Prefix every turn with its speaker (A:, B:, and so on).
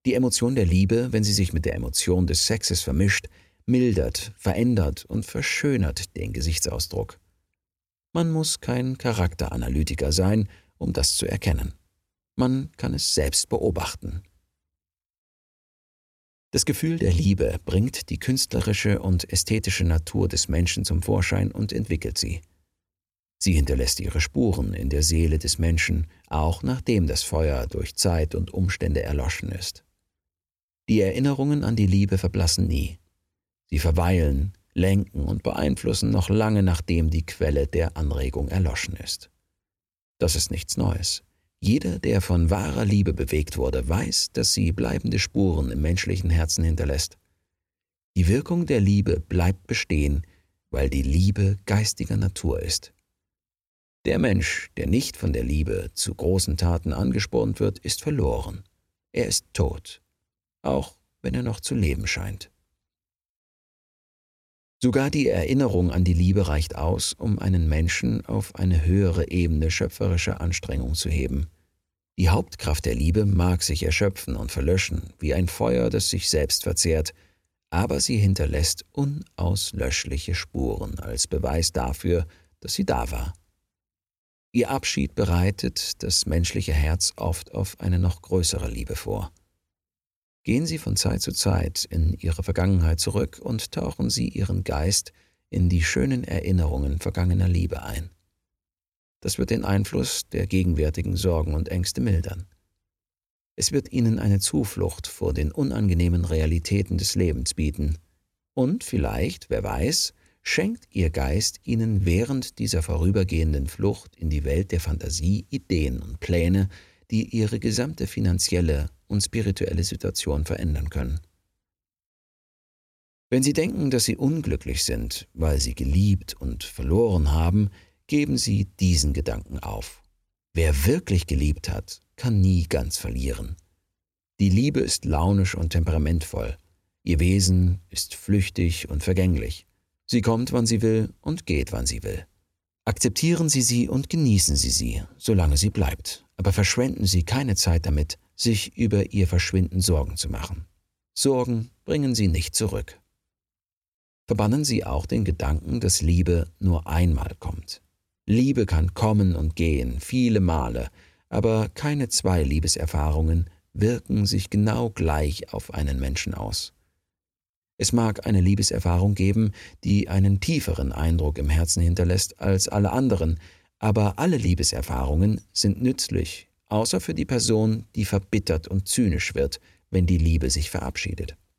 A: Die Emotion der Liebe, wenn sie sich mit der Emotion des Sexes vermischt, mildert, verändert und verschönert den Gesichtsausdruck. Man muss kein Charakteranalytiker sein, um das zu erkennen. Man kann es selbst beobachten. Das Gefühl der Liebe bringt die künstlerische und ästhetische Natur des Menschen zum Vorschein und entwickelt sie. Sie hinterlässt ihre Spuren in der Seele des Menschen, auch nachdem das Feuer durch Zeit und Umstände erloschen ist. Die Erinnerungen an die Liebe verblassen nie. Sie verweilen, lenken und beeinflussen noch lange, nachdem die Quelle der Anregung erloschen ist. Das ist nichts Neues. Jeder, der von wahrer Liebe bewegt wurde, weiß, dass sie bleibende Spuren im menschlichen Herzen hinterlässt. Die Wirkung der Liebe bleibt bestehen, weil die Liebe geistiger Natur ist. Der Mensch, der nicht von der Liebe zu großen Taten angespornt wird, ist verloren. Er ist tot, auch wenn er noch zu leben scheint. Sogar die Erinnerung an die Liebe reicht aus, um einen Menschen auf eine höhere Ebene schöpferischer Anstrengung zu heben. Die Hauptkraft der Liebe mag sich erschöpfen und verlöschen, wie ein Feuer, das sich selbst verzehrt, aber sie hinterlässt unauslöschliche Spuren als Beweis dafür, dass sie da war. Ihr Abschied bereitet das menschliche Herz oft auf eine noch größere Liebe vor. Gehen Sie von Zeit zu Zeit in Ihre Vergangenheit zurück und tauchen Sie Ihren Geist in die schönen Erinnerungen vergangener Liebe ein. Das wird den Einfluss der gegenwärtigen Sorgen und Ängste mildern. Es wird Ihnen eine Zuflucht vor den unangenehmen Realitäten des Lebens bieten. Und vielleicht, wer weiß, schenkt Ihr Geist Ihnen während dieser vorübergehenden Flucht in die Welt der Fantasie Ideen und Pläne, die Ihre gesamte finanzielle und spirituelle Situation verändern können. Wenn Sie denken, dass Sie unglücklich sind, weil Sie geliebt und verloren haben, geben Sie diesen Gedanken auf. Wer wirklich geliebt hat, kann nie ganz verlieren. Die Liebe ist launisch und temperamentvoll. Ihr Wesen ist flüchtig und vergänglich. Sie kommt, wann sie will und geht, wann sie will. Akzeptieren Sie sie und genießen Sie sie, solange sie bleibt, aber verschwenden Sie keine Zeit damit, sich über ihr Verschwinden Sorgen zu machen. Sorgen bringen Sie nicht zurück. Verbannen Sie auch den Gedanken, dass Liebe nur einmal kommt. Liebe kann kommen und gehen, viele Male, aber keine zwei Liebeserfahrungen wirken sich genau gleich auf einen Menschen aus. Es mag eine Liebeserfahrung geben, die einen tieferen Eindruck im Herzen hinterlässt als alle anderen, aber alle Liebeserfahrungen sind nützlich, außer für die Person, die verbittert und zynisch wird, wenn die Liebe sich verabschiedet.